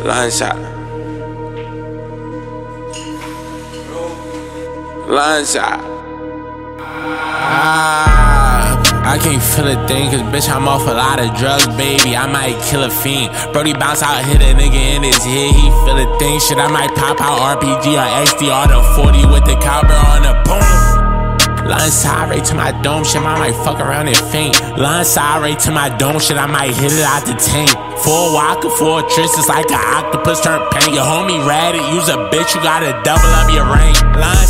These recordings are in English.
Line shot. Line shot. I can't feel a thing, cause bitch, I'm off a lot of drugs, baby. I might kill a fiend. Brody bounce out, hit a nigga in his head, he feel a thing. Shit, I might pop out RPG or XDR the 40 with the cowbell on the boom. Line side right to my dome, shit, I might fuck around and faint. Line side right to my dome, shit, I might hit it out the tank. Full walker, full triss, it's like an octopus turn paint. Your homie ratted, use a bitch, you gotta double up your rank. Line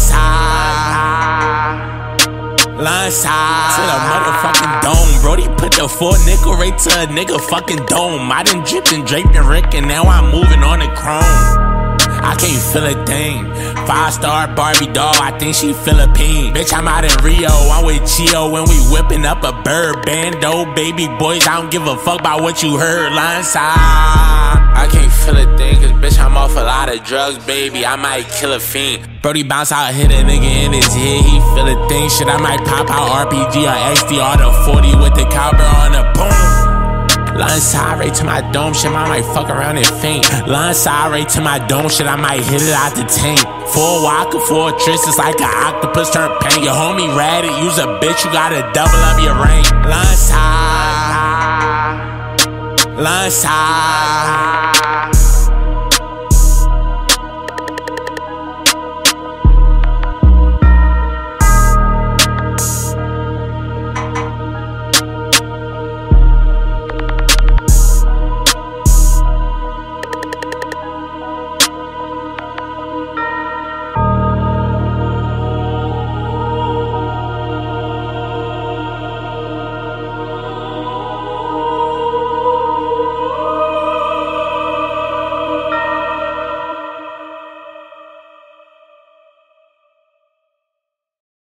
side to the motherfucking dome. Brody put the full nickel right to a nigga fucking dome. I done dripped and draped and Rick, and now I'm moving on the chrome. I can't feel a thing. 5-star Barbie doll, I think she Philippine. Bitch, I'm out in Rio, I'm with Chio when we whipping up a bird bando. Baby boys, I don't give a fuck about what you heard. Line side. I can't feel a thing, cause bitch, I'm off a lot of drugs, baby. I might kill a fiend. Brody bounce out, hit a nigga in his head, he feel a thing. Shit, I might pop out RPG or XDR the 40 with the cowbell on the boom. Line side right to my dome, shit, I might fuck around and faint. Line side right to my dome, shit, I might hit it out the tank. Full walker, full triss, it's like an octopus turn paint. Your homie ratted, use a bitch, you gotta double up your rank. Line side.